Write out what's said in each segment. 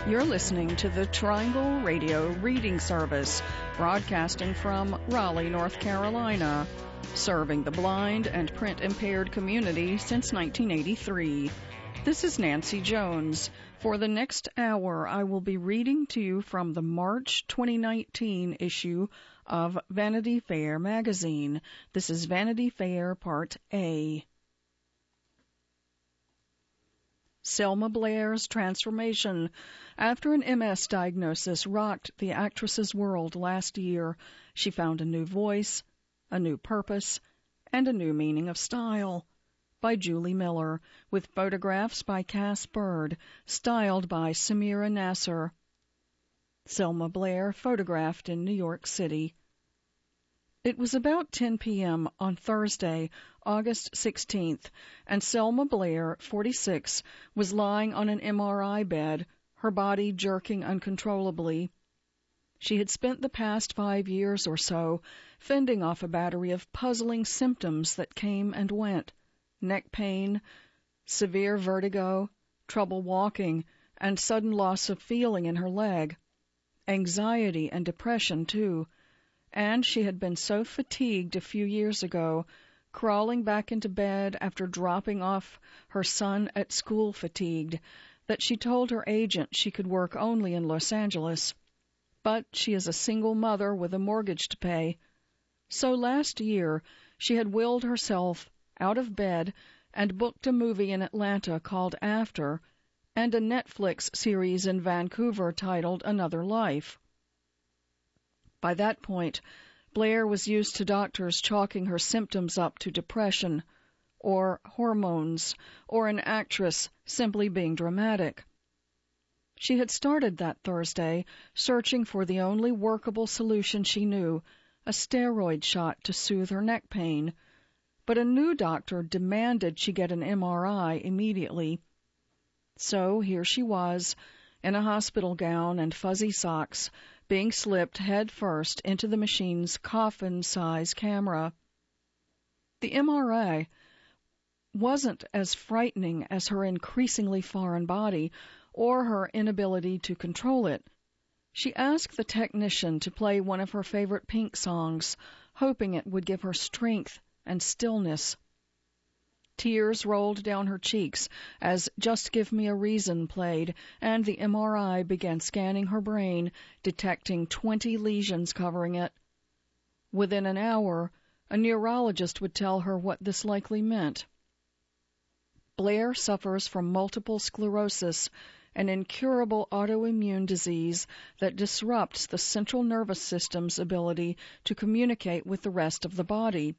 You're listening to the Triangle Radio Reading Service, broadcasting from Raleigh, North Carolina, serving the blind and print-impaired community since 1983. This is Nancy Jones. For the next hour, I will be reading to you from the March 2019 issue of Vanity Fair magazine. This is Vanity Fair Part A. Selma Blair's transformation after an MS diagnosis rocked the actress's world last year. She found a new voice, a new purpose, and a new meaning of style. By Julie Miller, with photographs by Cass Bird, styled by Samira Nasser. Selma Blair photographed in New York City. It was about 10 p.m. on Thursday, August 16th, and Selma Blair, 46, was lying on an MRI bed, her body jerking uncontrollably. She had spent the past 5 years or so fending off a battery of puzzling symptoms that came and went: neck pain, severe vertigo, trouble walking, and sudden loss of feeling in her leg. Anxiety and depression, too. And she had been so fatigued a few years ago, crawling back into bed after dropping off her son at school fatigued, that she told her agent she could work only in Los Angeles. But she is a single mother with a mortgage to pay. So last year she had willed herself out of bed and booked a movie in Atlanta called After, and a Netflix series in Vancouver titled Another Life. By that point, Blair was used to doctors chalking her symptoms up to depression, or hormones, or an actress simply being dramatic. She had started that Thursday searching for the only workable solution she knew, a steroid shot to soothe her neck pain. But a new doctor demanded she get an MRI immediately. So here she was, in a hospital gown and fuzzy socks, being slipped head first into the machine's coffin-size camera. The MRI wasn't as frightening as her increasingly foreign body or her inability to control it. She asked the technician to play one of her favorite Pink songs, hoping it would give her strength and stillness. Tears rolled down her cheeks as Just Give Me a Reason played, and the MRI began scanning her brain, detecting 20 lesions covering it. Within an hour, a neurologist would tell her what this likely meant. Blair suffers from multiple sclerosis, an incurable autoimmune disease that disrupts the central nervous system's ability to communicate with the rest of the body.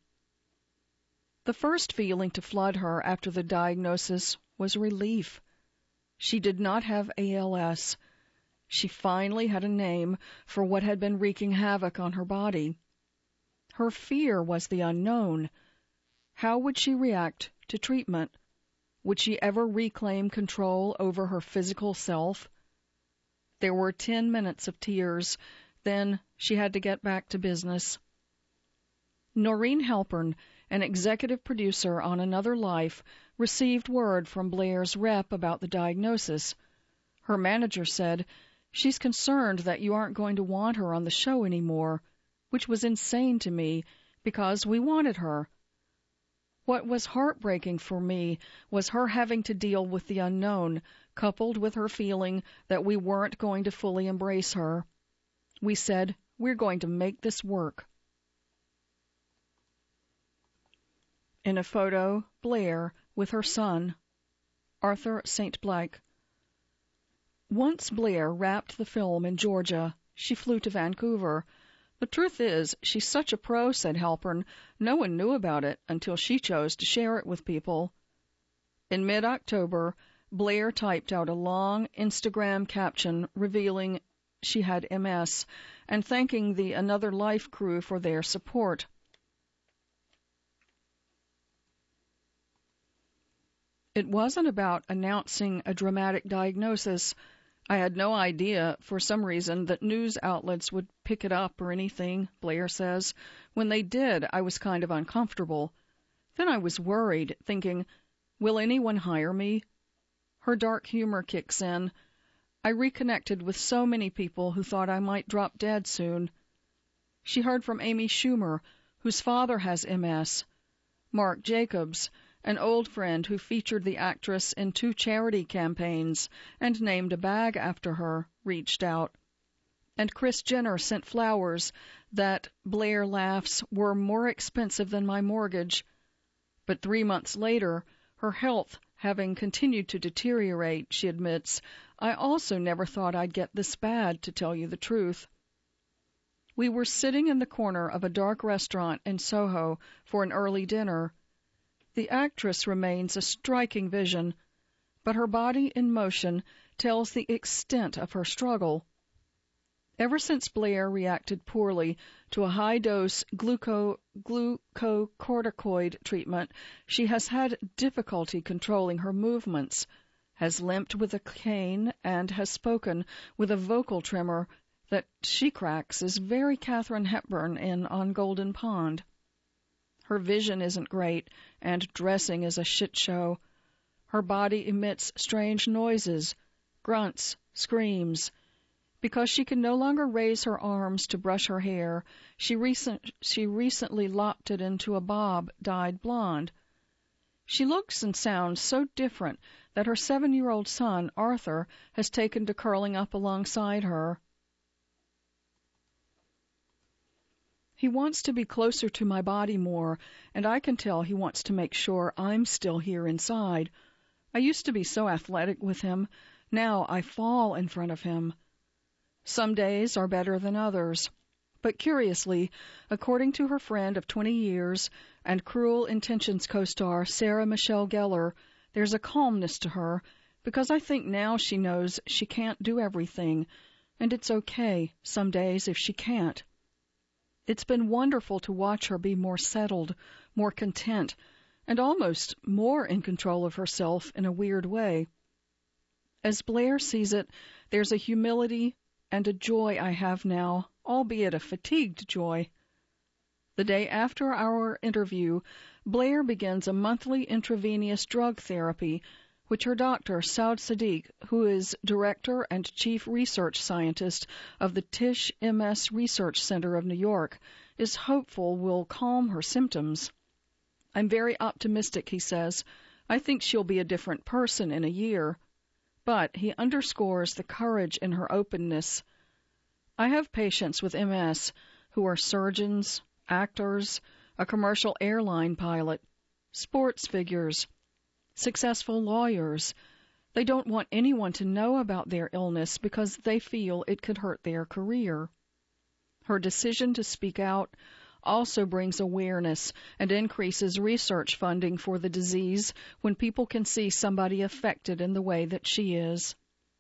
The first feeling to flood her after the diagnosis was relief. She did not have ALS. She finally had a name for what had been wreaking havoc on her body. Her fear was the unknown. How would she react to treatment? Would she ever reclaim control over her physical self? There were 10 minutes of tears. Then she had to get back to business. Noreen Halpern, an executive producer on Another Life, received word from Blair's rep about the diagnosis. Her manager said, "She's concerned that you aren't going to want her on the show anymore," which was insane to me because we wanted her. What was heartbreaking for me was her having to deal with the unknown, coupled with her feeling that we weren't going to fully embrace her. We said, "We're going to make this work." In a photo, Blair with her son, Arthur St. Blake. Once Blair wrapped the film in Georgia, she flew to Vancouver. "The truth is, she's such a pro," said Halpern. "No one knew about it until she chose to share it with people." In mid-October, Blair typed out a long Instagram caption revealing she had MS and thanking the Another Life crew for their support. It wasn't about announcing a dramatic diagnosis. I had no idea, for some reason, that news outlets would pick it up or anything, Blair says. When they did, I was kind of uncomfortable. Then I was worried, thinking, will anyone hire me? Her dark humor kicks in. I reconnected with so many people who thought I might drop dead soon. She heard from Amy Schumer, whose father has MS. Mark Jacobs, an old friend who featured the actress in 2 charity campaigns and named a bag after her, reached out. And Kris Jenner sent flowers that, Blair laughs, were more expensive than my mortgage. But 3 months later, her health having continued to deteriorate, she admits, I also never thought I'd get this bad, to tell you the truth. We were sitting in the corner of a dark restaurant in Soho for an early dinner. The actress remains a striking vision, but her body in motion tells the extent of her struggle. Ever since Blair reacted poorly to a high-dose glucocorticoid treatment, she has had difficulty controlling her movements, has limped with a cane, and has spoken with a vocal tremor that she cracks is very Katharine Hepburn in On Golden Pond. Her vision isn't great, and dressing is a shit show. Her body emits strange noises, grunts, screams. Because she can no longer raise her arms to brush her hair, she recently lopped it into a bob dyed blonde. She looks and sounds so different that her 7-year-old son, Arthur, has taken to curling up alongside her. He wants to be closer to my body more, and I can tell he wants to make sure I'm still here inside. I used to be so athletic with him. Now I fall in front of him. Some days are better than others. But curiously, according to her friend of 20 years and Cruel Intentions co-star Sarah Michelle Gellar, there's a calmness to her, because I think now she knows she can't do everything, and it's okay some days if she can't. It's been wonderful to watch her be more settled, more content, and almost more in control of herself in a weird way. As Blair sees it, there's a humility and a joy I have now, albeit a fatigued joy. The day after our interview, Blair begins a monthly intravenous drug therapy, which her doctor, Saud Sadiq, who is director and chief research scientist of the Tisch MS Research Center of New York, is hopeful will calm her symptoms. I'm very optimistic, he says. I think she'll be a different person in a year. But he underscores the courage in her openness. I have patients with MS who are surgeons, actors, a commercial airline pilot, sports figures, successful lawyers. They don't want anyone to know about their illness because they feel it could hurt their career. Her decision to speak out also brings awareness and increases research funding for the disease when people can see somebody affected in the way that she is.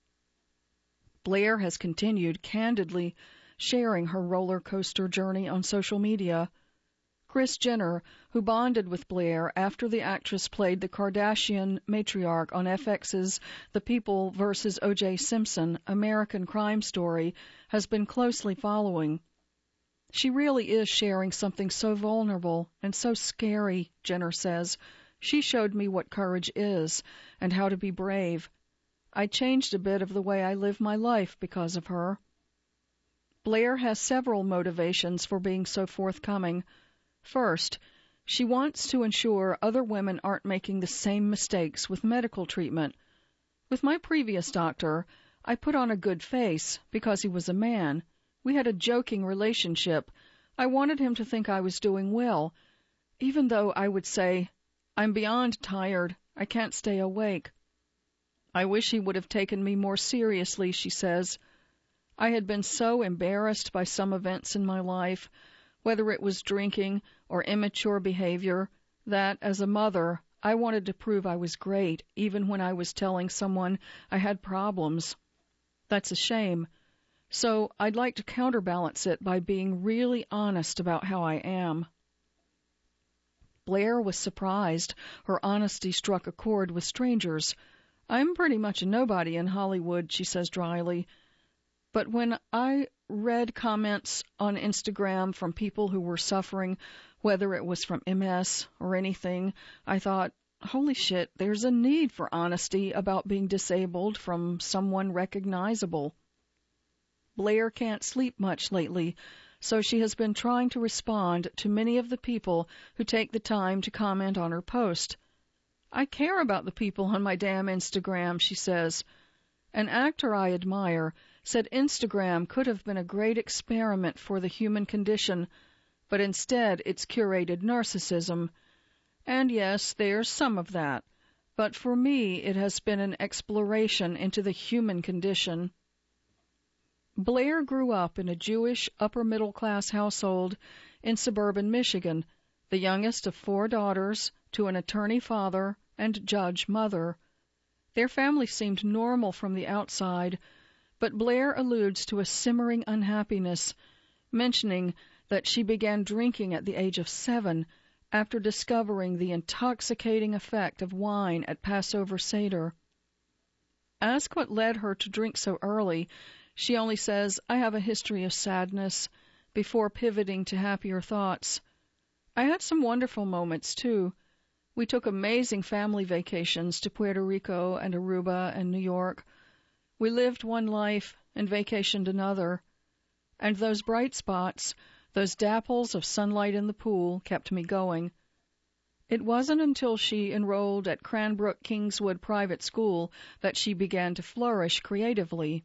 Blair has continued candidly sharing her roller coaster journey on social media. Kris Jenner, who bonded with Blair after the actress played the Kardashian matriarch on FX's The People vs. O.J. Simpson American Crime Story, has been closely following. She really is sharing something so vulnerable and so scary, Jenner says. She showed me what courage is and how to be brave. I changed a bit of the way I live my life because of her. Blair has several motivations for being so forthcoming. First, she wants to ensure other women aren't making the same mistakes with medical treatment. With my previous doctor, I put on a good face because he was a man. We had a joking relationship. I wanted him to think I was doing well, even though I would say, I'm beyond tired. I can't stay awake. I wish he would have taken me more seriously, she says. I had been so embarrassed by some events in my life, whether it was drinking or immature behavior, that, as a mother, I wanted to prove I was great, even when I was telling someone I had problems. That's a shame. So I'd like to counterbalance it by being really honest about how I am. Blair was surprised. Her honesty struck a chord with strangers. I'm pretty much a nobody in Hollywood, she says dryly. But when I read comments on Instagram from people who were suffering, whether it was from MS or anything, I thought, holy shit, there's a need for honesty about being disabled from someone recognizable. Blair can't sleep much lately, so she has been trying to respond to many of the people who take the time to comment on her post. I care about the people on my damn Instagram, she says. An actor I admire said Instagram could have been a great experiment for the human condition, but instead it's curated narcissism. And yes, there's some of that, but for me it has been an exploration into the human condition. Blair grew up in a Jewish upper-middle-class household in suburban Michigan, the youngest of 4 daughters to an attorney father and judge mother. Their family seemed normal from the outside, but Blair alludes to a simmering unhappiness, mentioning that she began drinking at the age of 7 after discovering the intoxicating effect of wine at Passover Seder. Asked what led her to drink so early, she only says, "I have a history of sadness," before pivoting to happier thoughts. I had some wonderful moments, too. We took amazing family vacations to Puerto Rico and Aruba and New York. We lived one life and vacationed another. And those bright spots, those dapples of sunlight in the pool, kept me going. It wasn't until she enrolled at Cranbrook Kingswood Private School that she began to flourish creatively.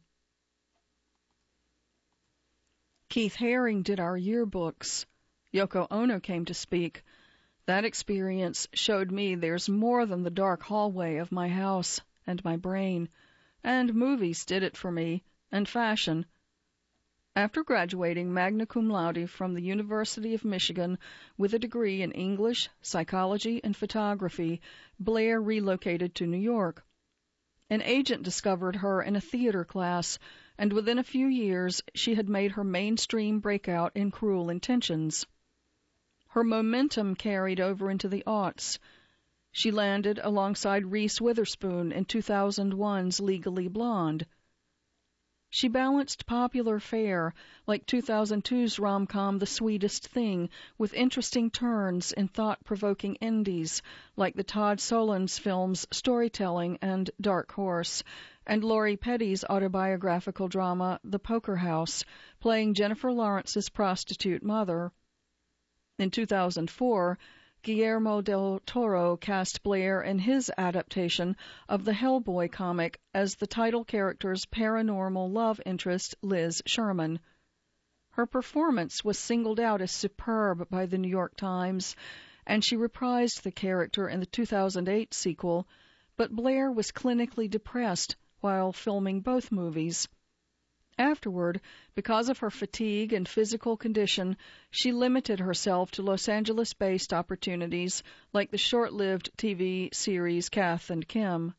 Keith Haring did our yearbooks. Yoko Ono came to speak. That experience showed me there's more than the dark hallway of my house and my brain. And movies did it for me, and fashion. After graduating magna cum laude from the University of Michigan with a degree in English, psychology, and photography, Blair relocated to New York. An agent discovered her in a theater class, and within a few years she had made her mainstream breakout in Cruel Intentions. Her momentum carried over into the aughts. She landed alongside Reese Witherspoon in 2001's Legally Blonde. She balanced popular fare, like 2002's rom-com The Sweetest Thing, with interesting turns in thought-provoking indies, like the Todd Solondz films Storytelling and Dark Horse, and Lori Petty's autobiographical drama The Poker House, playing Jennifer Lawrence's prostitute mother. In 2004, Guillermo del Toro cast Blair in his adaptation of the Hellboy comic as the title character's paranormal love interest, Liz Sherman. Her performance was singled out as superb by the New York Times, and she reprised the character in the 2008 sequel, but Blair was clinically depressed while filming both movies. Afterward, because of her fatigue and physical condition, she limited herself to Los Angeles-based opportunities like the short-lived TV series Kath and Kim.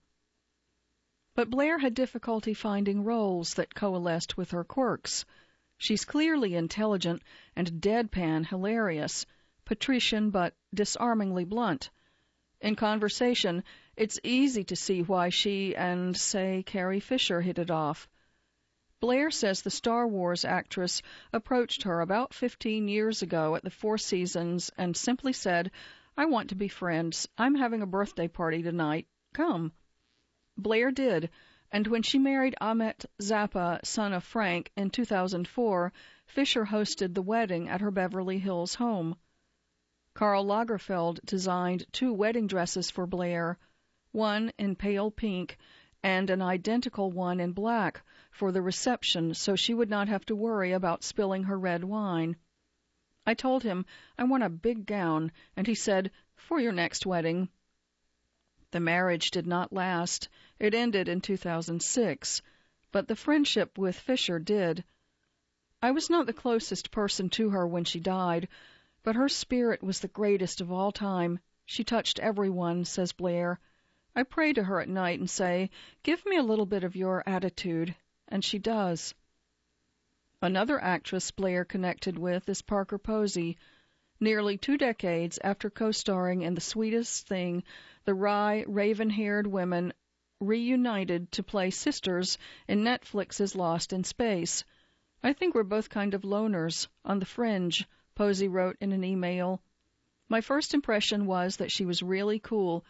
But Blair had difficulty finding roles that coalesced with her quirks. She's clearly intelligent and deadpan hilarious, patrician but disarmingly blunt. In conversation, it's easy to see why she and, say, Carrie Fisher hit it off. Blair says the Star Wars actress approached her about 15 years ago at the Four Seasons and simply said, "I want to be friends. I'm having a birthday party tonight. Come." Blair did, and when she married Ahmet Zappa, son of Frank, in 2004, Fisher hosted the wedding at her Beverly Hills home. Karl Lagerfeld designed 2 wedding dresses for Blair, one in pale pink and an identical one in black for the reception, so she would not have to worry about spilling her red wine. I told him I want a big gown, and he said, "For your next wedding." The marriage did not last. It ended in 2006, but the friendship with Fisher did. I was not the closest person to her when she died, but her spirit was the greatest of all time. She touched everyone, says Blair. I pray to her at night and say, "Give me a little bit of your attitude," and she does. Another actress Blair connected with is Parker Posey. Nearly 2 decades after co-starring in The Sweetest Thing, the wry, raven-haired women reunited to play sisters in Netflix's Lost in Space. "I think we're both kind of loners, on the fringe," Posey wrote in an email. "My first impression was that she was really cool.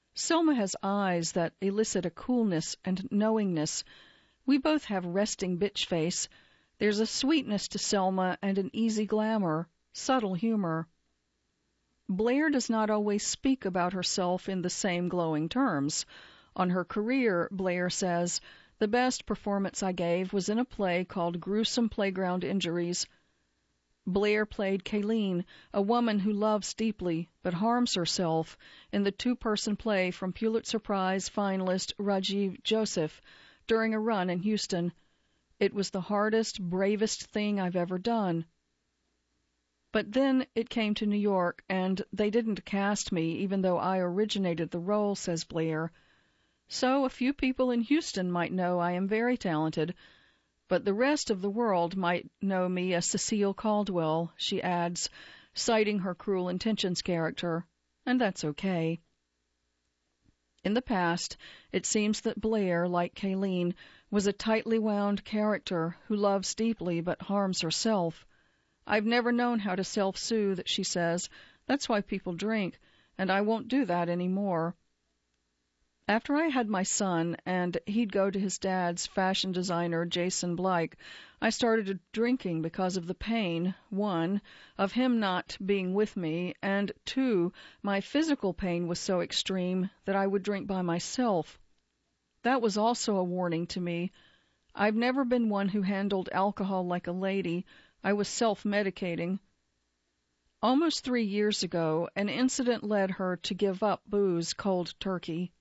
Selma has eyes that elicit a coolness and knowingness. We both have resting bitch face. There's a sweetness to Selma and an easy glamour, subtle humor. Blair does not always speak about herself in the same glowing terms. On her career, Blair says, "The best performance I gave was in a play called Gruesome Playground Injuries." Blair played Kayleen, a woman who loves deeply but harms herself, in the two-person play from Pulitzer Prize finalist Rajiv Joseph during a run in Houston. "It was the hardest, bravest thing I've ever done." But then it came to New York, and they didn't cast me, even though I originated the role, says Blair. "So a few people in Houston might know I am very talented, but the rest of the world might know me as Cecile Caldwell," she adds, citing her Cruel Intentions character, and that's okay. In the past, it seems that Blair, like Kayleen, was a tightly wound character who loves deeply but harms herself. "I've never known how to self-soothe," she says. "That's why people drink, and I won't do that anymore." After I had my son, and he'd go to his dad's fashion designer, Jason Blake, I started drinking because of the pain, one, of him not being with me, and two, my physical pain was so extreme that I would drink by myself. That was also a warning to me. I've never been one who handled alcohol like a lady. I was self-medicating. Almost 3 years ago, an incident led her to give up booze cold turkey.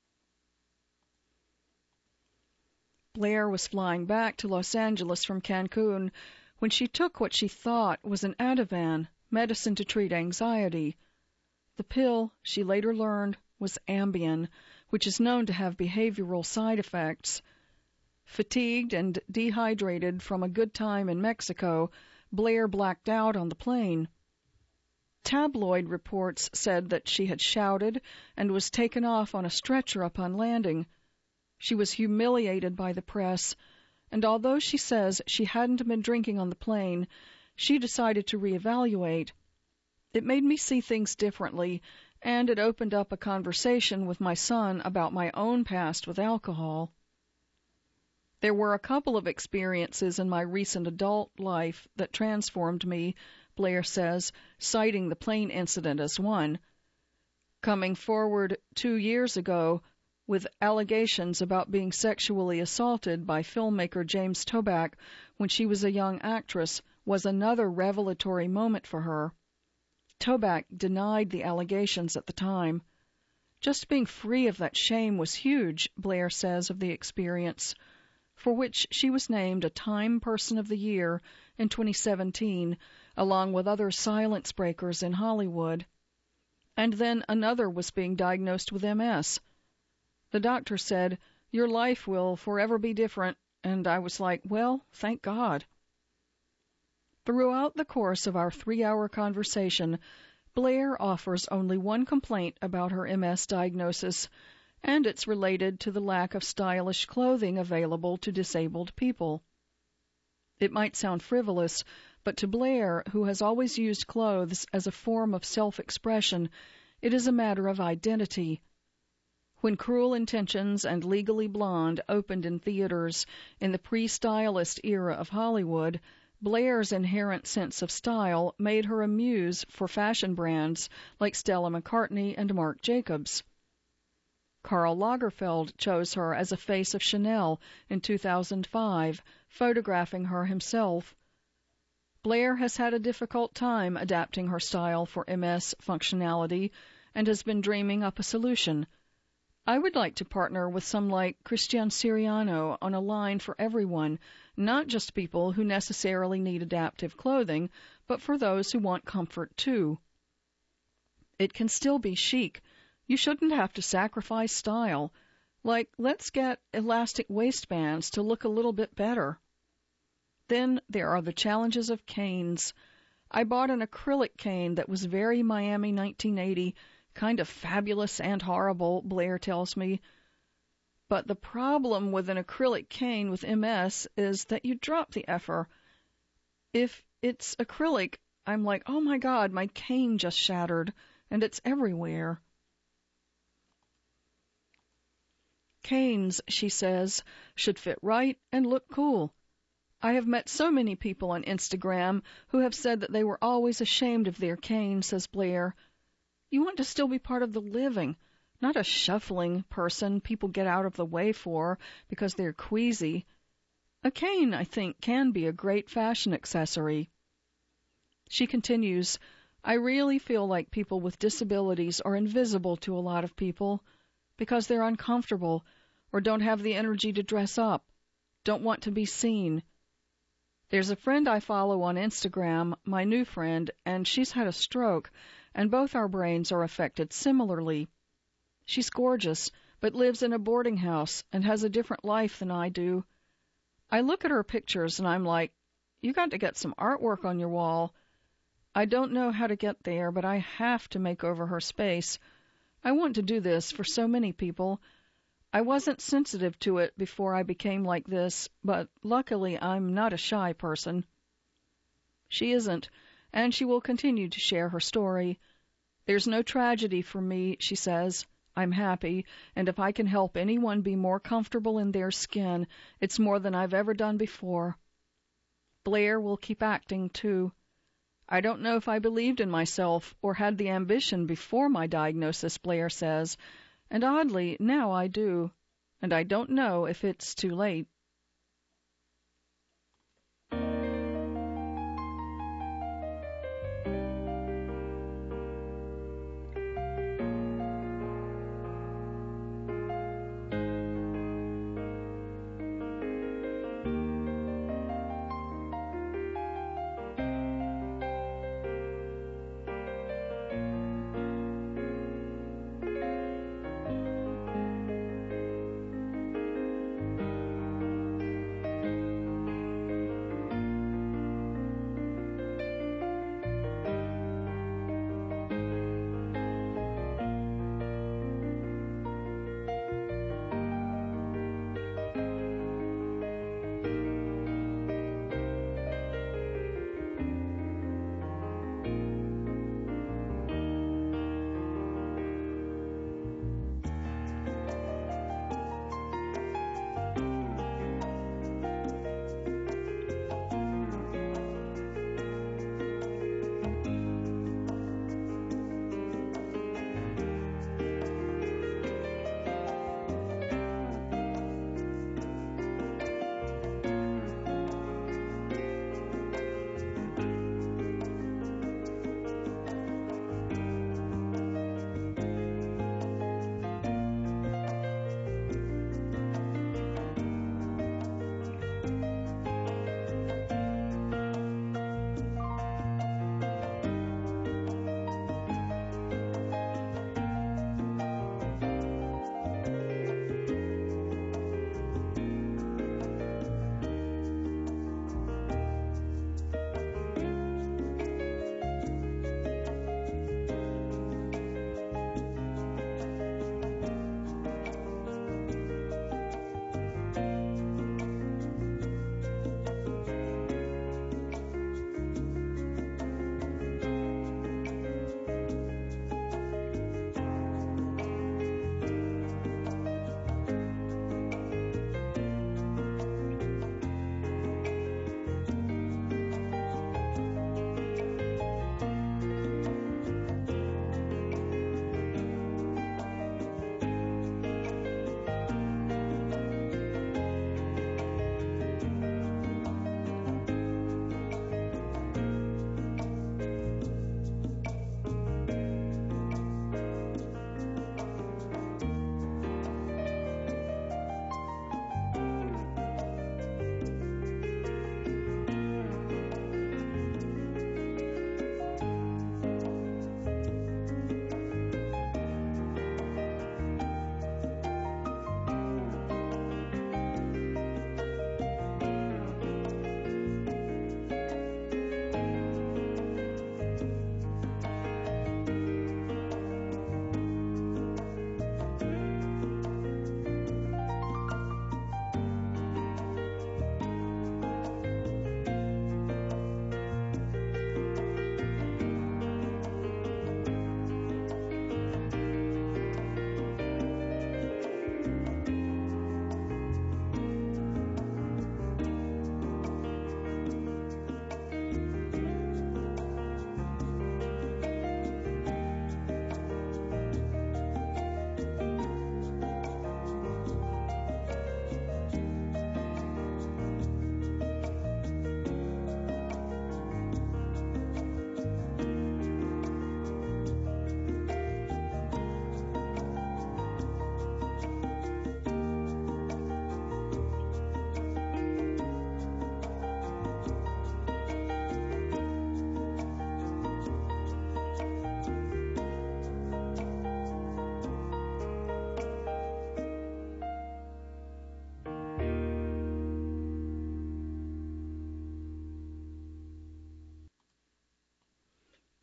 Blair was flying back to Los Angeles from Cancun when she took what she thought was an Ativan, medicine to treat anxiety. The pill, she later learned, was Ambien, which is known to have behavioral side effects. Fatigued and dehydrated from a good time in Mexico, Blair blacked out on the plane. Tabloid reports said that she had shouted and was taken off on a stretcher upon landing. She was humiliated by the press, and although she says she hadn't been drinking on the plane, she decided to reevaluate. "It made me see things differently, and it opened up a conversation with my son about my own past with alcohol." "There were a couple of experiences in my recent adult life that transformed me," Blair says, citing the plane incident as one. Coming forward 2 years ago with allegations about being sexually assaulted by filmmaker James Toback when she was a young actress was another revelatory moment for her. Toback denied the allegations at the time. "Just being free of that shame was huge," Blair says of the experience, for which she was named a Time Person of the Year in 2017, along with other silence breakers in Hollywood. And then another was being diagnosed with MS. The doctor said, "Your life will forever be different," and I was like, well, thank God. Throughout the course of our 3-hour conversation, Blair offers only one complaint about her MS diagnosis, and it's related to the lack of stylish clothing available to disabled people. It might sound frivolous, but to Blair, who has always used clothes as a form of self-expression, it is a matter of identity. When Cruel Intentions and Legally Blonde opened in theaters in the pre-stylist era of Hollywood, Blair's inherent sense of style made her a muse for fashion brands like Stella McCartney and Marc Jacobs. Karl Lagerfeld chose her as a face of Chanel in 2005, photographing her himself. Blair has had a difficult time adapting her style for MS functionality and has been dreaming up a solution. "I would like to partner with some like Christian Siriano on a line for everyone, not just people who necessarily need adaptive clothing, but for those who want comfort too. It can still be chic. You shouldn't have to sacrifice style. Like, let's get elastic waistbands to look a little bit better." Then there are the challenges of canes. I bought an acrylic cane that was very Miami 1980, kind of fabulous and horrible, Blair tells me. But the problem with an acrylic cane with MS is that you drop the effer. If it's acrylic, I'm like, oh my God, my cane just shattered, and it's everywhere. canes, she says, should fit right and look cool. I have met so many people on Instagram who have said that they were always ashamed of their cane, says Blair. You want to still be part of the living, not a shuffling person people get out of the way for because they're queasy. A cane, I think, can be a great fashion accessory. She continues, I really feel like people with disabilities are invisible to a lot of people because they're uncomfortable or don't have the energy to dress up, don't want to be seen. There's a friend I follow on Instagram, my new friend, and she's had a stroke, and both our brains are affected similarly. She's gorgeous, but lives in a boarding house and has a different life than I do. I look at her pictures and I'm like, you got to get some artwork on your wall. I don't know how to get there, but I have to make over her space. I want to do this for so many people. I wasn't sensitive to it before I became like this, but luckily I'm not a shy person. She isn't, and she will continue to share her story. There's no tragedy for me, she says. I'm happy, and if I can help anyone be more comfortable in their skin, it's more than I've ever done before. Blair will keep acting, too. I don't know if I believed in myself or had the ambition before my diagnosis, Blair says, and oddly, now I do, and I don't know if it's too late.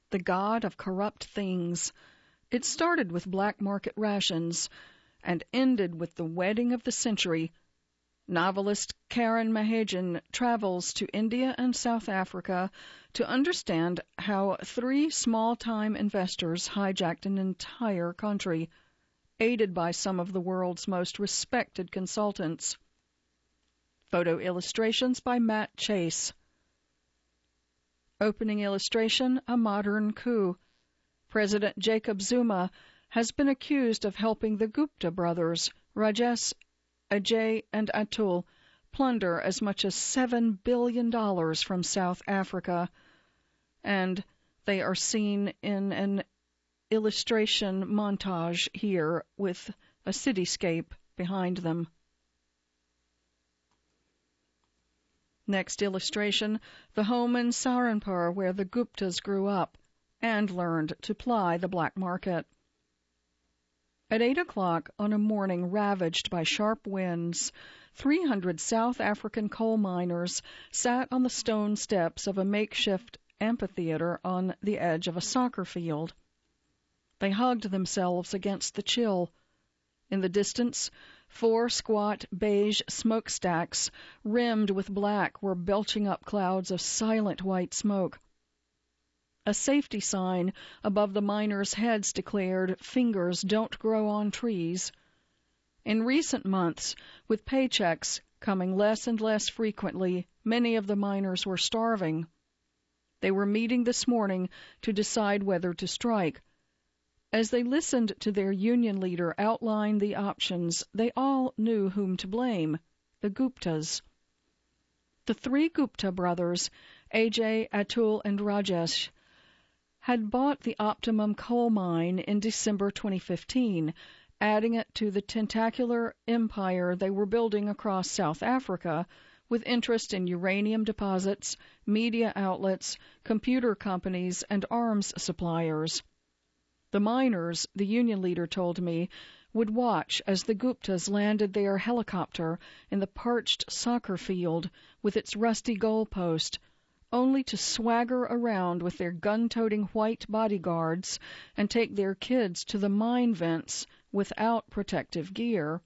the god of corrupt things. It started with black market rations and ended with the wedding of the century. Novelist Karen Mahajan travels to India and South Africa to understand how 3 small-time investors hijacked an entire country, aided by some of the world's most respected consultants. Photo illustrations by Matt Chase. Opening illustration, a modern coup. President Jacob Zuma has been accused of helping the Gupta brothers, Rajesh, Ajay, and Atul, plunder as much as $7 billion from South Africa, and they are seen in an illustration montage here with a cityscape behind them. Next illustration, the home in Saharanpur where the Guptas grew up and learned to ply the black market. At 8 o'clock on a morning ravaged by sharp winds, 300 South African coal miners sat on the stone steps of a makeshift amphitheater on the edge of a soccer field. They hugged themselves against the chill. In the distance, 4 squat beige smokestacks rimmed with black were belching up clouds of silent white smoke. A safety sign above the miners' heads declared, "Fingers don't grow on trees." In recent months, with paychecks coming less and less frequently, many of the miners were starving. They were meeting this morning to decide whether to strike. As they listened to their union leader outline the options, they all knew whom to blame: the Guptas. The 3 Gupta brothers, Ajay, Atul, and Rajesh, had bought the Optimum coal mine in December 2015, adding it to the tentacular empire they were building across South Africa, with interest in uranium deposits, media outlets, computer companies, and arms suppliers. The miners, the union leader told me, would watch as the Guptas landed their helicopter in the parched soccer field with its rusty goalpost, only to swagger around with their gun-toting white bodyguards and take their kids to the mine vents without protective gear.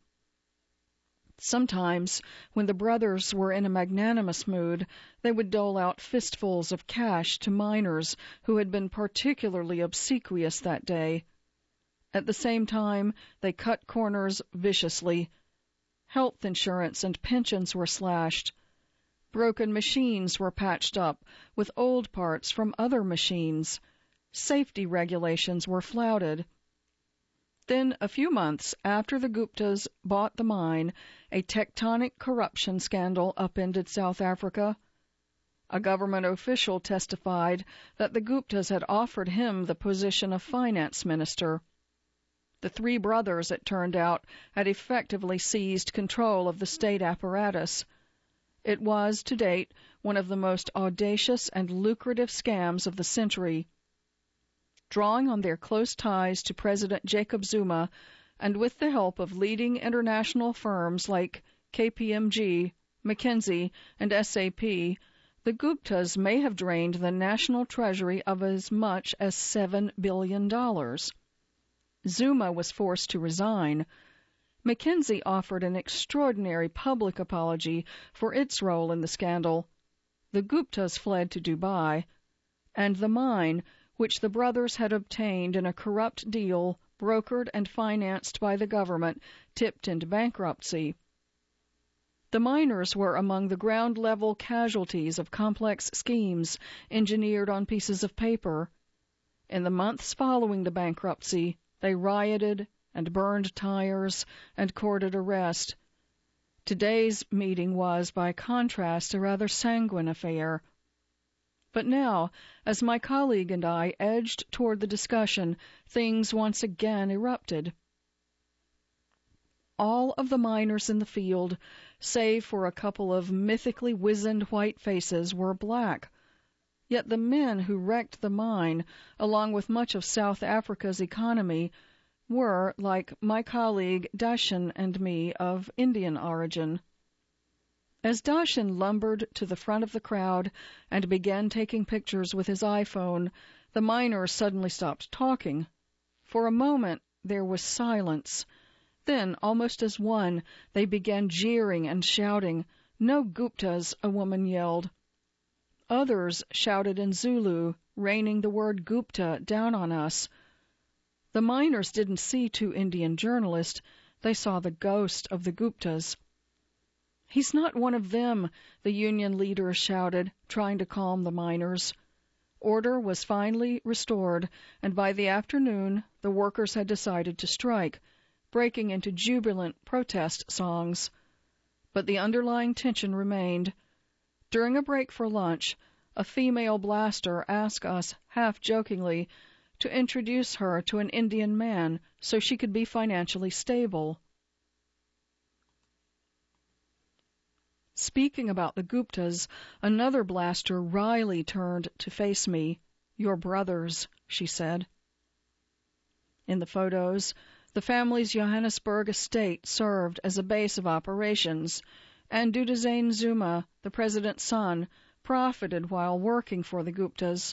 Sometimes, when the brothers were in a magnanimous mood, they would dole out fistfuls of cash to miners who had been particularly obsequious that day. At the same time, they cut corners viciously. Health insurance and pensions were slashed. Broken machines were patched up with old parts from other machines. Safety regulations were flouted. Then, a few months after the Guptas bought the mine, a tectonic corruption scandal upended South Africa. A government official testified that the Guptas had offered him the position of finance minister. The 3 brothers, it turned out, had effectively seized control of the state apparatus. It was, to date, one of the most audacious and lucrative scams of the century. Drawing on their close ties to President Jacob Zuma, and with the help of leading international firms like KPMG, McKinsey, and SAP, the Guptas may have drained the national treasury of as much as $7 billion. Zuma was forced to resign. McKinsey offered an extraordinary public apology for its role in the scandal. The Guptas fled to Dubai, and the mine, which the brothers had obtained in a corrupt deal brokered and financed by the government, tipped into bankruptcy. The miners were among the ground-level casualties of complex schemes engineered on pieces of paper. In the months following the bankruptcy, they rioted and burned tires and courted arrest. Today's meeting was, by contrast, a rather sanguine affair. But now, as my colleague and I edged toward the discussion, things once again erupted. All of the miners in the field, save for a couple of mythically wizened white faces, were black. Yet the men who wrecked the mine, along with much of South Africa's economy, were, like my colleague Darshan and me, of Indian origin. As Darshan lumbered to the front of the crowd and began taking pictures with his iPhone, the miners suddenly stopped talking. For a moment there was silence. Then, almost as one, they began jeering and shouting. "No Guptas," a woman yelled. Others shouted in Zulu, raining the word Gupta down on us. The miners didn't see two Indian journalists. They saw the ghost of the Guptas. "He's not one of them," the union leaders shouted, trying to calm the miners. Order was finally restored, and by the afternoon the workers had decided to strike, breaking into jubilant protest songs. But the underlying tension remained. During a break for lunch, a female blaster asked us, half-jokingly, to introduce her to an Indian man so she could be financially stable. Speaking about the Guptas, another blaster wryly turned to face me. "Your brothers," she said. In the photos, the family's Johannesburg estate served as a base of operations, and Duduzane Zuma, the president's son, profited while working for the Guptas.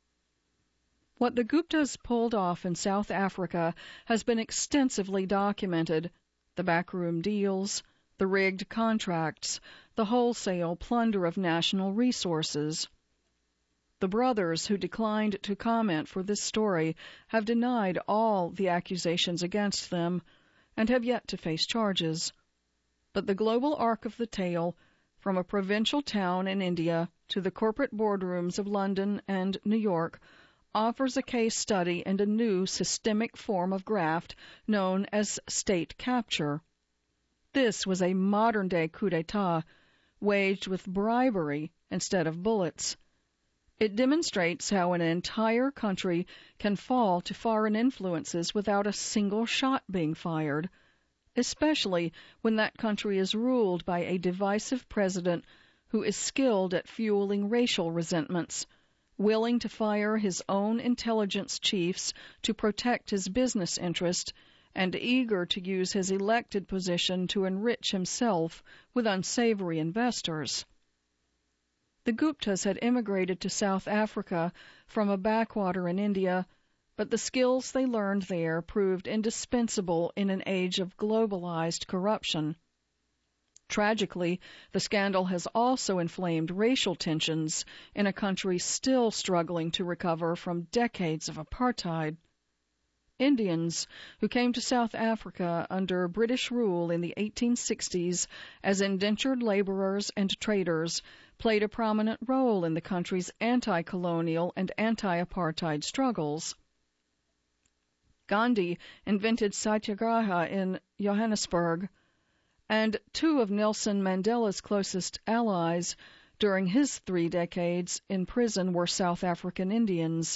What the Guptas pulled off in South Africa has been extensively documented: the backroom deals, the rigged contracts, the wholesale plunder of national resources. The brothers, who declined to comment for this story, have denied all the accusations against them and have yet to face charges. But the global arc of the tale, from a provincial town in India to the corporate boardrooms of London and New York, offers a case study and a new systemic form of graft known as state capture. This was a modern-day coup d'etat, waged with bribery instead of bullets. It demonstrates how an entire country can fall to foreign influences without a single shot being fired, especially when that country is ruled by a divisive president who is skilled at fueling racial resentments, willing to fire his own intelligence chiefs to protect his business interest, and eager to use his elected position to enrich himself with unsavory investors. The Guptas had immigrated to South Africa from a backwater in India, but the skills they learned there proved indispensable in an age of globalized corruption. Tragically, the scandal has also inflamed racial tensions in a country still struggling to recover from decades of apartheid. Indians who came to South Africa under British rule in the 1860s as indentured laborers and traders played a prominent role in the country's anti-colonial and anti-apartheid struggles. Gandhi invented satyagraha in Johannesburg, and two of Nelson Mandela's closest allies during his 3 decades in prison were South African Indians.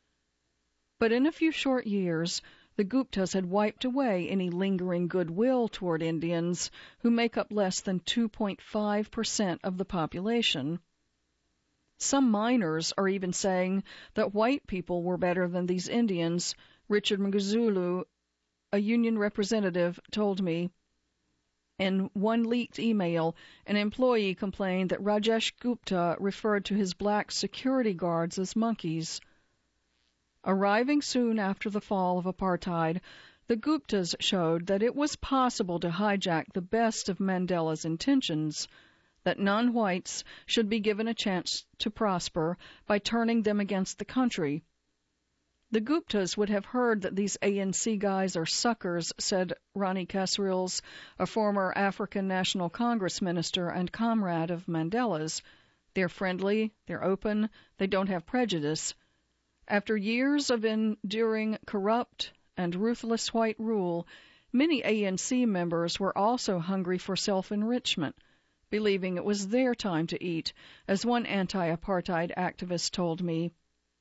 But in a few short years, the Guptas had wiped away any lingering goodwill toward Indians, who make up less than 2.5% of the population. Some miners are even saying that white people were better than these Indians, Richard Mnguzulu, a union representative, told me. In one leaked email, an employee complained that Rajesh Gupta referred to his black security guards as monkeys. Arriving soon after the fall of apartheid, the Guptas showed that it was possible to hijack the best of Mandela's intentions, that non-whites should be given a chance to prosper by turning them against the country. The Guptas would have heard that these ANC guys are suckers, said Ronnie Kasrils, a former African National Congress minister and comrade of Mandela's. They're friendly, they're open, they don't have prejudice. After years of enduring corrupt and ruthless white rule, many ANC members were also hungry for self-enrichment, believing it was their time to eat, as one anti-apartheid activist told me.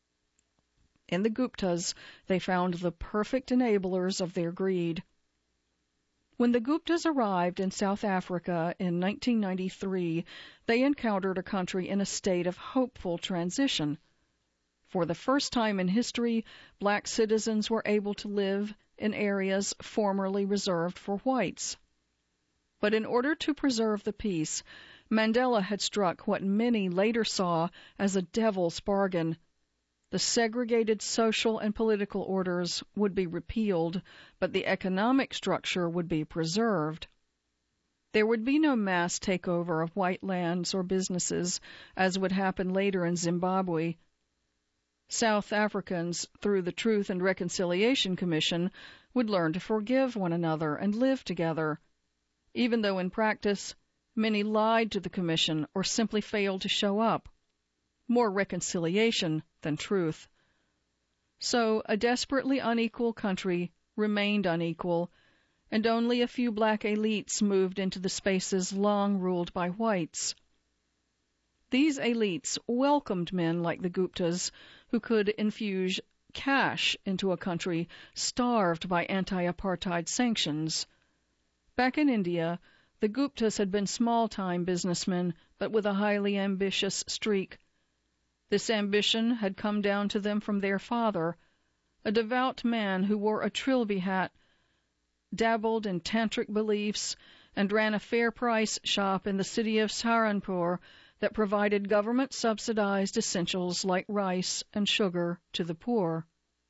In the Guptas, they found the perfect enablers of their greed. When the Guptas arrived in South Africa in 1993, they encountered a country in a state of hopeful transition. For the first time in history, black citizens were able to live in areas formerly reserved for whites. But in order to preserve the peace, Mandela had struck what many later saw as a devil's bargain. The segregated social and political orders would be repealed, but the economic structure would be preserved. There would be no mass takeover of white lands or businesses, as would happen later in Zimbabwe. South Africans, through the Truth and Reconciliation Commission, would learn to forgive one another and live together, even though in practice many lied to the Commission or simply failed to show up. More reconciliation than truth. So a desperately unequal country remained unequal, and only a few black elites moved into the spaces long ruled by whites. These elites welcomed men like the Guptas, who could infuse cash into a country starved by anti-apartheid sanctions. Back in India, the Guptas had been small-time businessmen, but with a highly ambitious streak. This ambition had come down to them from their father, a devout man who wore a trilby hat, dabbled in tantric beliefs, and ran a fair-price shop in the city of Saharanpur that provided government-subsidized essentials like rice and sugar to the poor.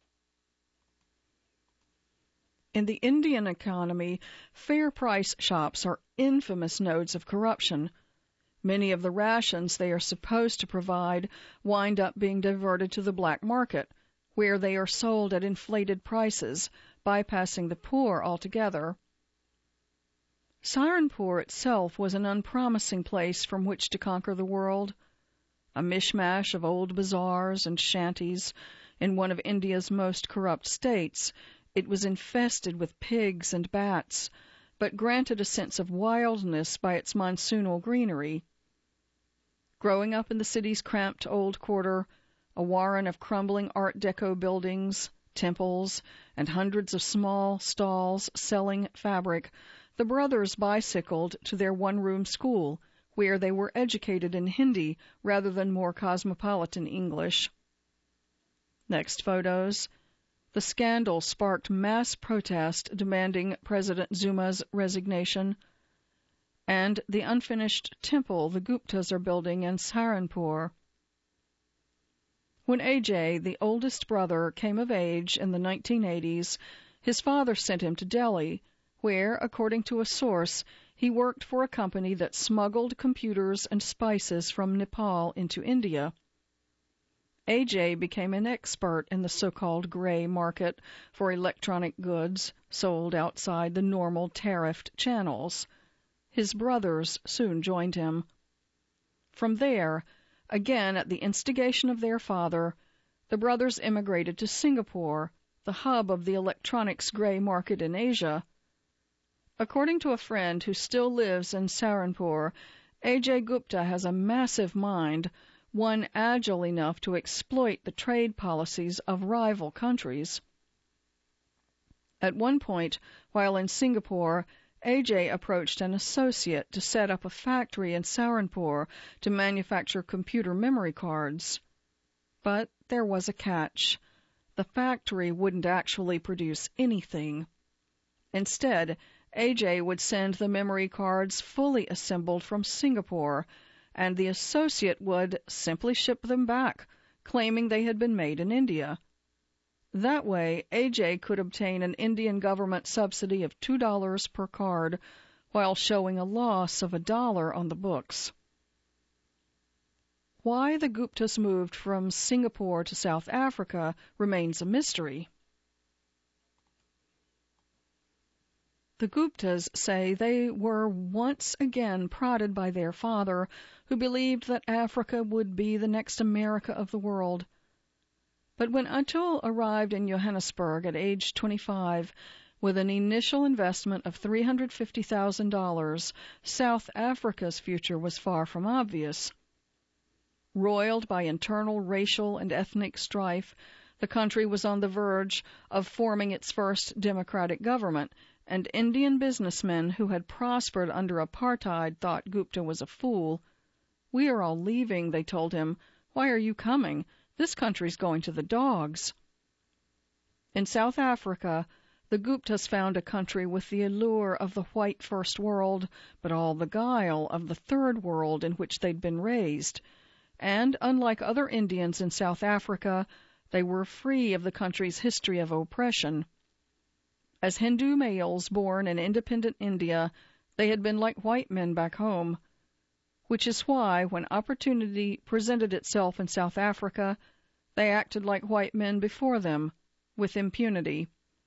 In the Indian economy, fair-price shops are infamous nodes of corruption. Many of the rations they are supposed to provide wind up being diverted to the black market, where they are sold at inflated prices, bypassing the poor altogether. Saharanpur itself was an unpromising place from which to conquer the world, a mishmash of old bazaars and shanties in one of India's most corrupt states. It was infested with pigs and bats, but granted a sense of wildness by its monsoonal greenery. Growing up in the city's cramped old quarter, a warren of crumbling Art Deco buildings, temples, and hundreds of small stalls selling fabric, the brothers bicycled to their one-room school, where they were educated in Hindi rather than more cosmopolitan English. Next photos. The scandal sparked mass protest demanding President Zuma's resignation, and the unfinished temple the Guptas are building in Saharanpur. When Ajay, the oldest brother, came of age in the 1980s, his father sent him to Delhi, where, according to a source, he worked for a company that smuggled computers and spices from Nepal into India. Ajay became an expert in the so-called gray market for electronic goods sold outside the normal tariffed channels. His brothers soon joined him. From there, again at the instigation of their father, the brothers immigrated to Singapore, the hub of the electronics gray market in Asia. According to a friend who still lives in Saharanpur, Ajay Gupta has a massive mind, one agile enough to exploit the trade policies of rival countries. At one point, while in Singapore, Ajay approached an associate to set up a factory in Saharanpur to manufacture computer memory cards. But there was a catch. The factory wouldn't actually produce anything. Instead, Ajay would send the memory cards fully assembled from Singapore, and the associate would simply ship them back, claiming they had been made in India. That way, Ajay could obtain an Indian government subsidy of $2 per card, while showing a loss of $1 on the books. Why the Guptas moved from Singapore to South Africa remains a mystery. The Guptas say they were once again prodded by their father, who believed that Africa would be the next America of the world. But when Atul arrived in Johannesburg at age 25, with an initial investment of $350,000, South Africa's future was far from obvious. Roiled by internal racial and ethnic strife, the country was on the verge of forming its first democratic government, and Indian businessmen who had prospered under apartheid thought Gupta was a fool. "We are all leaving," they told him. "Why are you coming? This country's going to the dogs." In South Africa, the Guptas found a country with the allure of the white first world, but all the guile of the third world in which they'd been raised. And, unlike other Indians in South Africa, They were free of the country's history of oppression. As Hindu males born in independent India, they had been like white men back home, which is why, when opportunity presented itself in South Africa, they acted like white men before them, with impunity.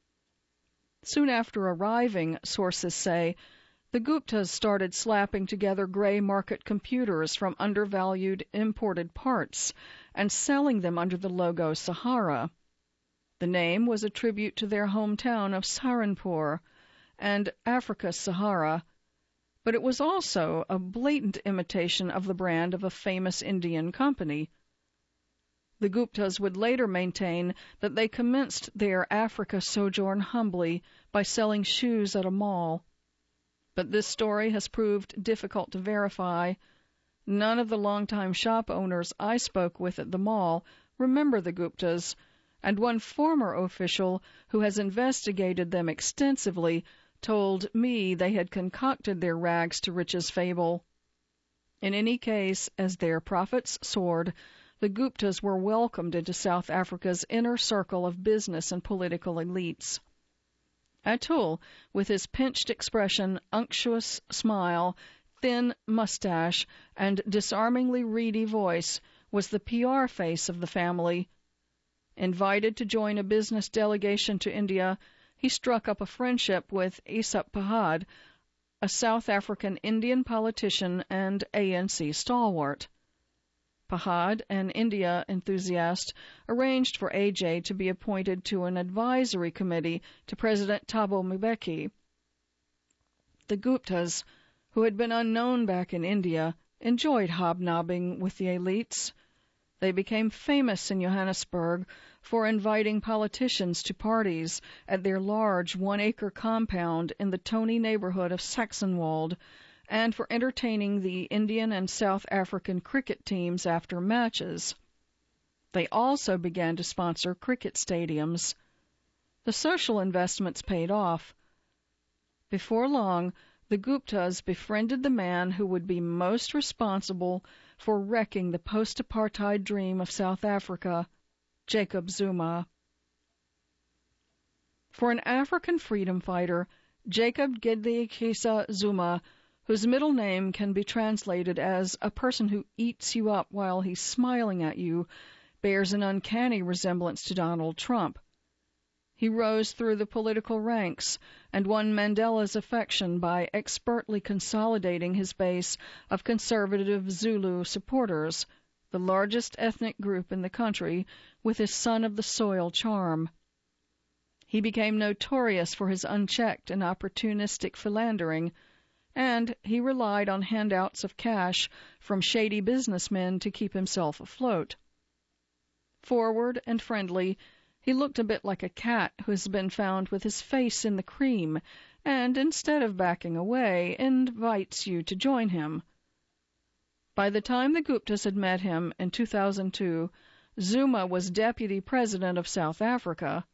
Soon after arriving, sources say, the Guptas started slapping together gray market computers from undervalued imported parts and selling them under the logo Sahara. The name was a tribute to their hometown of Saharanpur and Africa's Sahara, but it was also a blatant imitation of the brand of a famous Indian company. The Guptas would later maintain that they commenced their Africa sojourn humbly by selling shoes at a mall. But this story has proved difficult to verify. None of the longtime shop owners I spoke with at the mall remember the Guptas, and one former official who has investigated them extensively told me they had concocted their rags to riches fable. In any case, as their profits soared, the Guptas were welcomed into South Africa's inner circle of business and political elites. Atul, with his pinched expression, unctuous smile, thin mustache, and disarmingly reedy voice, was the PR face of the family. Invited to join a business delegation to India, he struck up a friendship with Asap Pahad, a South African Indian politician and ANC stalwart. Pahad, an India enthusiast, arranged for AJ to be appointed to an advisory committee to President Thabo Mbeki. The Guptas, who had been unknown back in India, enjoyed hobnobbing with the elites. They became famous in Johannesburg for inviting politicians to parties at their large one-acre compound in the Tony neighborhood of Saxonwald, and for entertaining the Indian and South African cricket teams after matches. They also began to sponsor cricket stadiums. The social investments paid off. Before long, the Guptas befriended the man who would be most responsible for wrecking the post-apartheid dream of South Africa, Jacob Zuma. For an African freedom fighter, Jacob Gedleyihlisa Zuma, whose middle name can be translated as a person who eats you up while he's smiling at you, bears an uncanny resemblance to Donald Trump. He rose through the political ranks and won Mandela's affection by expertly consolidating his base of conservative Zulu supporters, the largest ethnic group in the country, with his son of the soil charm. He became notorious for his unchecked and opportunistic philandering, and he relied on handouts of cash from shady businessmen to keep himself afloat. Forward and friendly, he looked a bit like a cat who has been found with his face in the cream, and instead of backing away, invites you to join him. By the time the Guptas had met him in 2002, Zuma was deputy president of South Africa.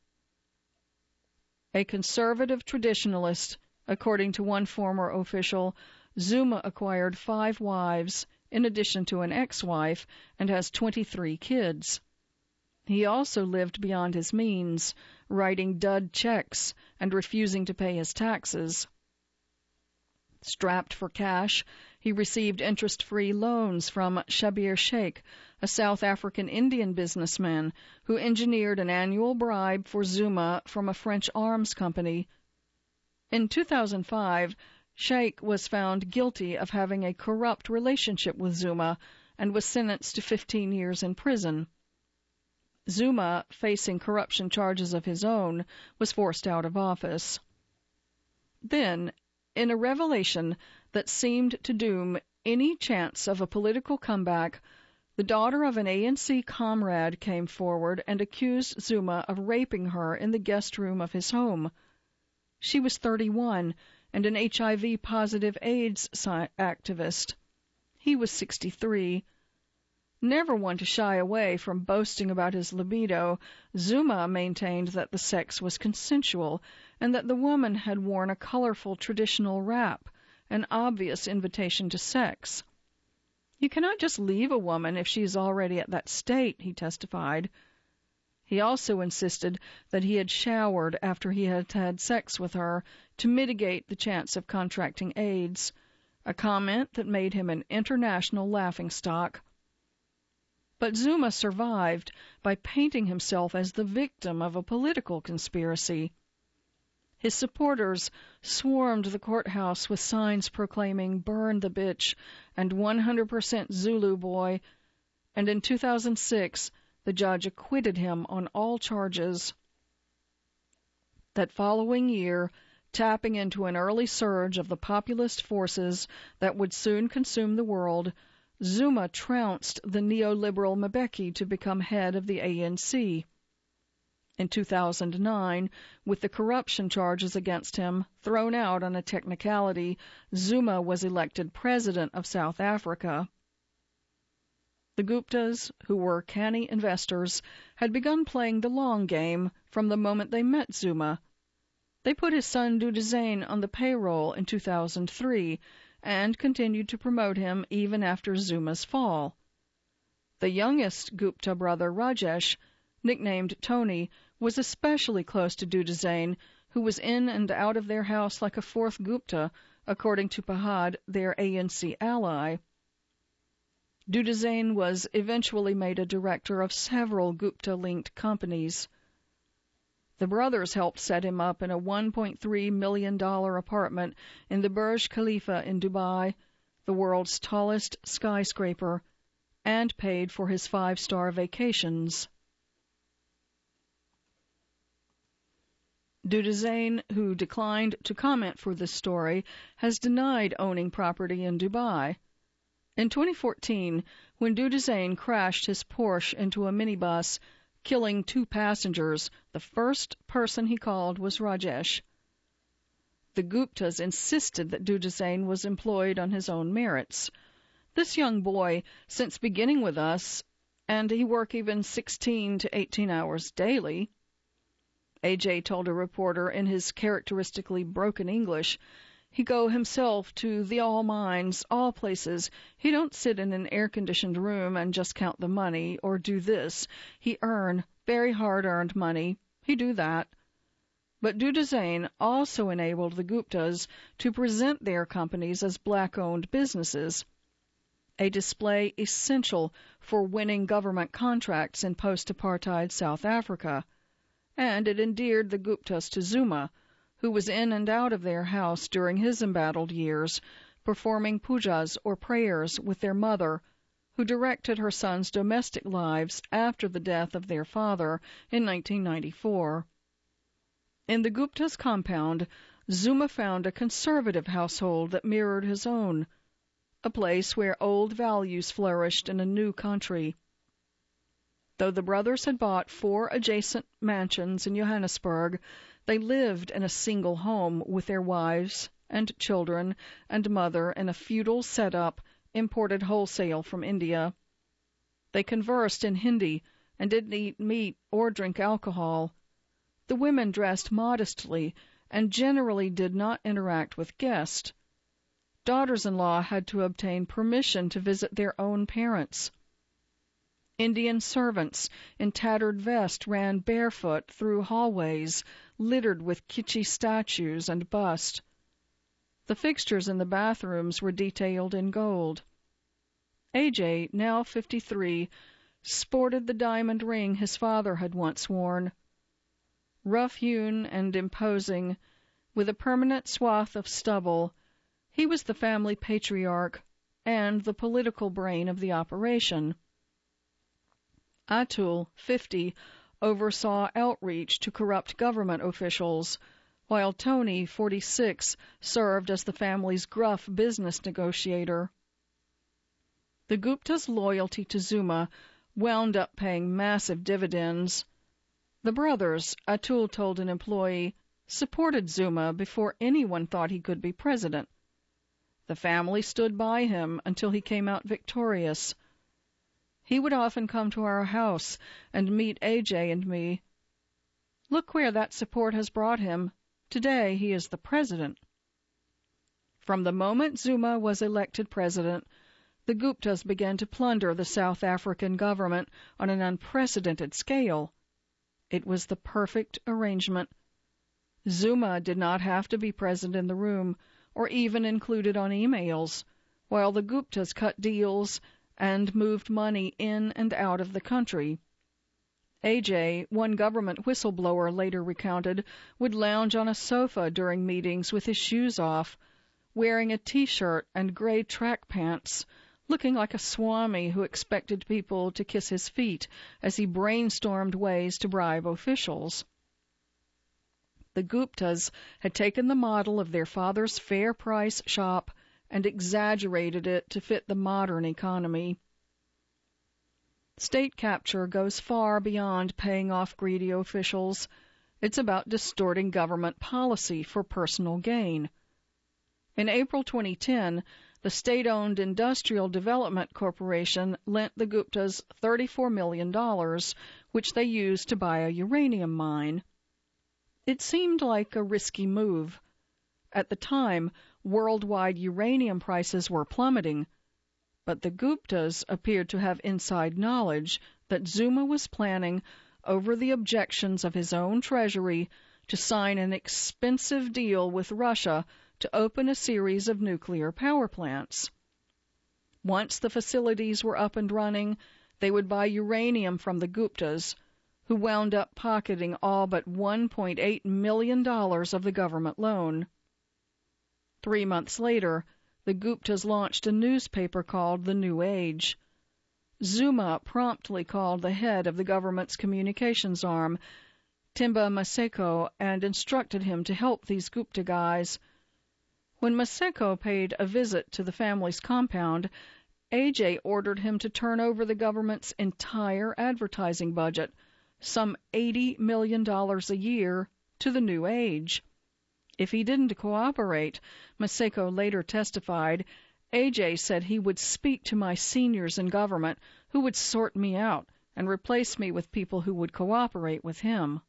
A conservative traditionalist, according to one former official, Zuma acquired 5 wives, in addition to an ex-wife, and has 23 kids. He also lived beyond his means, writing dud checks and refusing to pay his taxes. Strapped for cash, he received interest-free loans from Shabir Sheikh, a South African Indian businessman who engineered an annual bribe for Zuma from a French arms company. In 2005, Sheikh was found guilty of having a corrupt relationship with Zuma and was sentenced to 15 years in prison. Zuma, facing corruption charges of his own, was forced out of office. Then, in a revelation that seemed to doom any chance of a political comeback, the daughter of an ANC comrade came forward and accused Zuma of raping her in the guest room of his home. She was 31 and an HIV-positive AIDS activist. He was 63. Never one to shy away from boasting about his libido, Zuma maintained that the sex was consensual and that the woman had worn a colorful traditional wrap, an obvious invitation to sex. You cannot just leave a woman if she is already at that state, he testified. He also insisted that he had showered after he had had sex with her to mitigate the chance of contracting AIDS, a comment that made him an international laughingstock. But Zuma survived by painting himself as the victim of a political conspiracy. His supporters swarmed the courthouse with signs proclaiming "Burn the bitch" and 100% Zulu boy, and in 2006 the judge acquitted him on all charges. That following year, tapping into an early surge of the populist forces that would soon consume the world, Zuma trounced the neoliberal Mbeki to become head of the ANC. In 2009, with the corruption charges against him thrown out on a technicality, Zuma was elected president of South Africa. The Guptas, who were canny investors, had begun playing the long game from the moment they met Zuma. They put his son Dudizane on the payroll in 2003 and continued to promote him even after Zuma's fall. The youngest Gupta brother, Rajesh, nicknamed Tony, was especially close to Dudizane, who was in and out of their house like a fourth Gupta, according to Pahad, their ANC ally. Dudizane was eventually made a director of several Gupta-linked companies. The brothers helped set him up in a $1.3 million apartment in the Burj Khalifa in Dubai, the world's tallest skyscraper, and paid for his 5-star vacations. Dudizane, who declined to comment for this story, has denied owning property in Dubai. In 2014, when Dudizane crashed his Porsche into a minibus, killing 2 passengers, the first person he called was Rajesh. The Guptas insisted that Dudizane was employed on his own merits. This young boy, since beginning with us, and he worked even 16 to 18 hours daily, AJ told a reporter in his characteristically broken English, he go himself to the all mines, all places. He don't sit in an air-conditioned room and just count the money or do this. He earn very hard-earned money. He do that. But Dudizane also enabled the Guptas to present their companies as black-owned businesses, a display essential for winning government contracts in post-apartheid South Africa. And it endeared the Guptas to Zuma, who was in and out of their house during his embattled years, performing pujas or prayers with their mother, who directed her sons' domestic lives after the death of their father in 1994. In the Guptas' compound, Zuma found a conservative household that mirrored his own, a place where old values flourished in a new country. Though the brothers had bought 4 adjacent mansions in Johannesburg, they lived in a single home with their wives and children and mother in a feudal setup imported wholesale from India. They conversed in Hindi and didn't eat meat or drink alcohol. The women dressed modestly and generally did not interact with guests. Daughters-in-law had to obtain permission to visit their own parents. Indian servants in tattered vests ran barefoot through hallways littered with kitschy statues and busts. The fixtures in the bathrooms were detailed in gold. AJ, now 53, sported the diamond ring his father had once worn. Rough-hewn and imposing, with a permanent swath of stubble, he was the family patriarch and the political brain of the operation. Atul, 50, oversaw outreach to corrupt government officials, while Tony, 46, served as the family's gruff business negotiator. The Guptas' loyalty to Zuma wound up paying massive dividends. The brothers, Atul told an employee, supported Zuma before anyone thought he could be president. The family stood by him until he came out victorious. He would often come to our house and meet AJ and me. Look where that support has brought him. Today he is the president. From the moment Zuma was elected president, the Guptas began to plunder the South African government on an unprecedented scale. It was the perfect arrangement. Zuma did not have to be present in the room or even included on emails, while the Guptas cut deals and moved money in and out of the country. AJ, one government whistleblower later recounted, would lounge on a sofa during meetings with his shoes off, wearing a T-shirt and gray track pants, looking like a swami who expected people to kiss his feet as he brainstormed ways to bribe officials. The Guptas had taken the model of their father's fair price shop and exaggerated it to fit the modern economy. State capture goes far beyond paying off greedy officials. It's about distorting government policy for personal gain. In April 2010, the state-owned Industrial Development Corporation lent the Guptas $34 million, which they used to buy a uranium mine. It seemed like a risky move. At the time, worldwide uranium prices were plummeting, but the Guptas appeared to have inside knowledge that Zuma was planning, over the objections of his own treasury, to sign an expensive deal with Russia to open a series of nuclear power plants. Once the facilities were up and running, they would buy uranium from the Guptas, who wound up pocketing all but $1.8 million of the government loan. 3 months later, the Guptas launched a newspaper called The New Age. Zuma promptly called the head of the government's communications arm, Themba Maseko, and instructed him to help these Gupta guys. When Maseko paid a visit to the family's compound, AJ ordered him to turn over the government's entire advertising budget, some $80 million a year, to the New Age. If he didn't cooperate, Maseko later testified, AJ said he would speak to my seniors in government who would sort me out and replace me with people who would cooperate with him.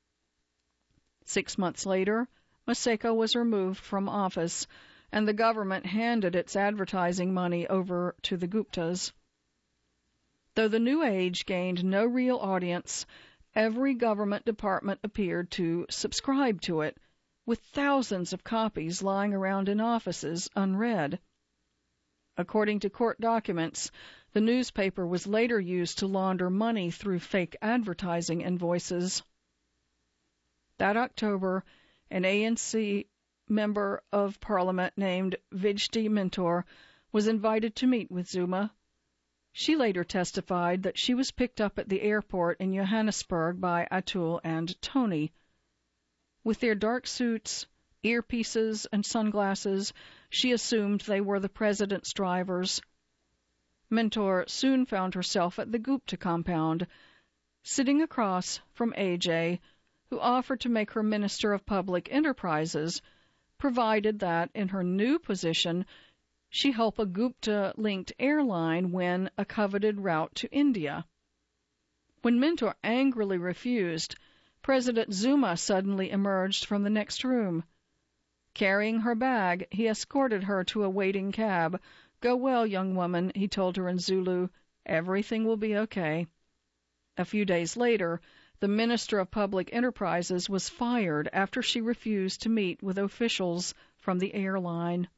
6 months later, Maseko was removed from office, and the government handed its advertising money over to the Guptas. Though the New Age gained no real audience, every government department appeared to subscribe to it, with thousands of copies lying around in offices unread. According to court documents, the newspaper was later used to launder money through fake advertising invoices. That October, an ANC member of parliament named Vijay Mentor was invited to meet with Zuma. She later testified that she was picked up at the airport in Johannesburg by Atul and Tony. With their dark suits, earpieces, and sunglasses, she assumed they were the president's drivers. Mentor soon found herself at the Gupta compound, sitting across from AJ, who offered to make her Minister of Public Enterprises, provided that, in her new position, she help a Gupta-linked airline win a coveted route to India. When Mentor angrily refused, President Zuma suddenly emerged from the next room. Carrying her bag, he escorted her to a waiting cab. "Go well, young woman," he told her in Zulu. "Everything will be okay." A few days later, the Minister of Public Enterprises was fired after she refused to meet with officials from the airline.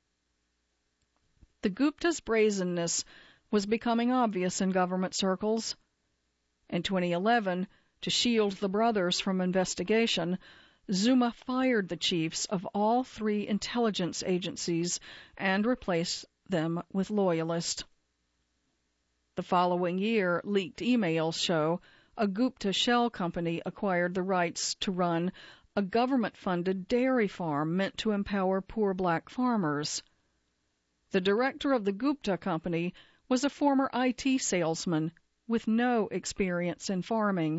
The Gupta's brazenness was becoming obvious in government circles. In 2011, to shield the brothers from investigation, Zuma fired the chiefs of all 3 intelligence agencies and replaced them with loyalists. The following year, leaked emails show a Gupta shell company acquired the rights to run a government-funded dairy farm meant to empower poor black farmers. The director of the Gupta company was a former IT salesman with no experience in farming.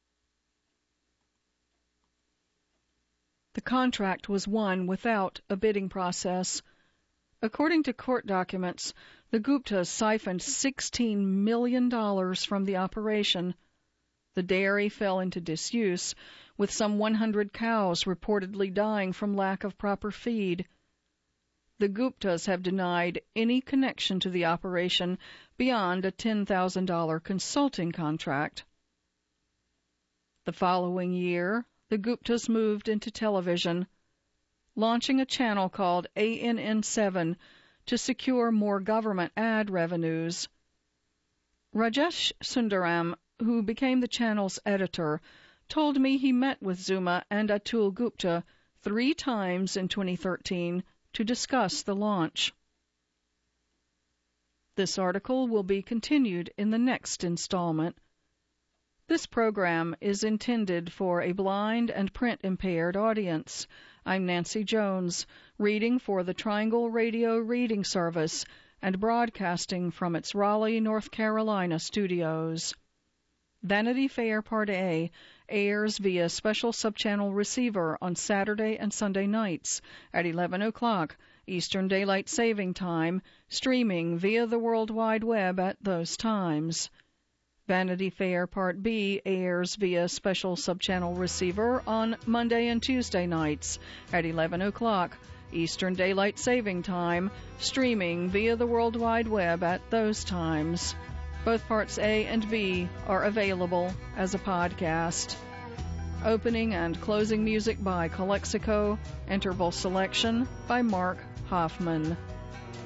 The contract was won without a bidding process. According to court documents, the Guptas siphoned $16 million from the operation. The dairy fell into disuse, with some 100 cows reportedly dying from lack of proper feed. The Guptas have denied any connection to the operation beyond a $10,000 consulting contract. The following year, the Guptas moved into television, launching a channel called ANN7 to secure more government ad revenues. Rajesh Sundaram, who became the channel's editor, told me he met with Zuma and Atul Gupta 3 times in 2013 to discuss the launch. This article will be continued in the next installment. This program is intended for a blind and print-impaired audience. I'm Nancy Jones, reading for the Triangle Radio Reading Service and broadcasting from its Raleigh, North Carolina studios. Vanity Fair Part A airs via special subchannel receiver on Saturday and Sunday nights at 11 o'clock Eastern Daylight Saving Time, streaming via the World Wide Web at those times. Vanity Fair Part B airs via special subchannel receiver on Monday and Tuesday nights at 11 o'clock Eastern Daylight Saving Time, streaming via the World Wide Web at those times. Both Parts A and B are available as a podcast. Opening and closing music by Calexico. Interval selection by Mark Hoffman.